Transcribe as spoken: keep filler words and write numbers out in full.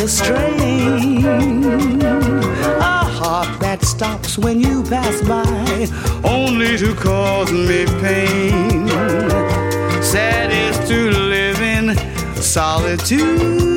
the strain. A heart that stops when you pass by, only to cause me pain. Sad is to live in solitude.